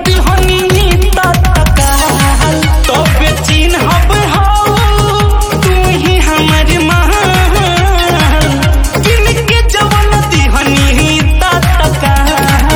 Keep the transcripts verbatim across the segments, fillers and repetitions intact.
दिहनी तत्काल तबे चिन्हब हौ तू ही हमर महल किनके जवन दिहनी तत्काल।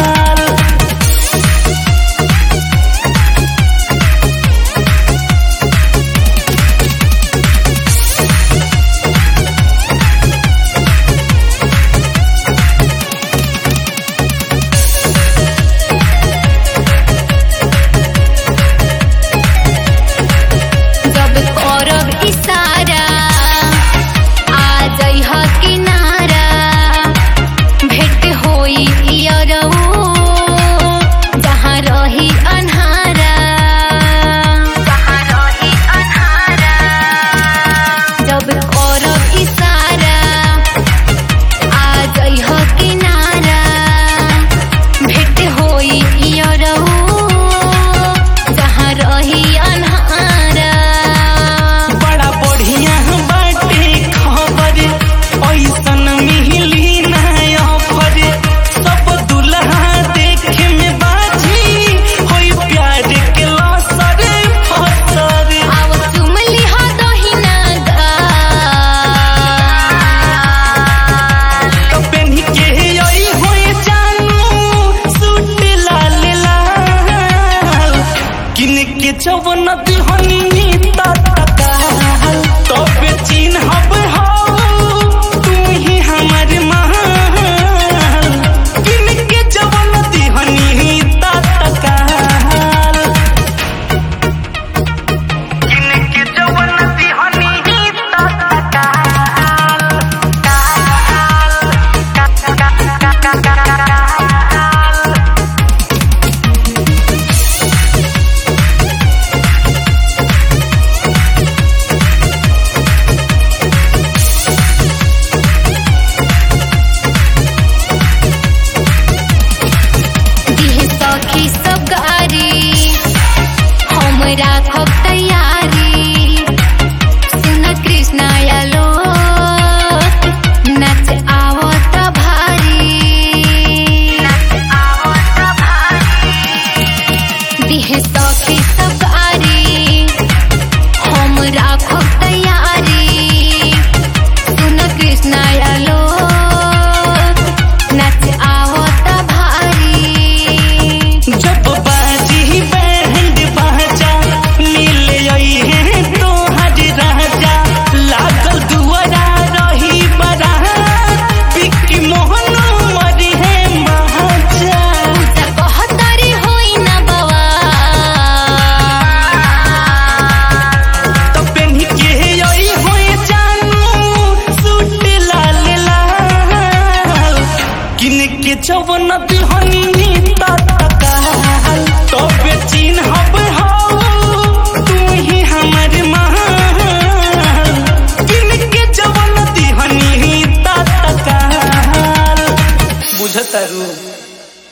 जवन दिहनी तत्काल तबे चिन्हब हौ तू ही हमर महल किनके जवन दिहनी तत्काल किनके जवन दिहनी तत्काल। राखब तैयारी सुन कृष्ण आलोक नच आवत भारी नच आवत भारी दिह सखी सब गारी हम राखब तैयारी सुन कृष्ण आलोक नच आवत भारी। जब बाजी बैंड बाजा मिले है तो हज राजा लागल दुआरा रही बड़ा बिक्की मोहन मरी है महाजा कहतारी होई ना बवा तो पेन्ही के आई होए जानू सूट लाल लाल किनके जवन दिहनी तत्काल तबे चिन्हब हौ तू ही हमर महल किनके जवन दिहनी तत्काल। बुझतारू।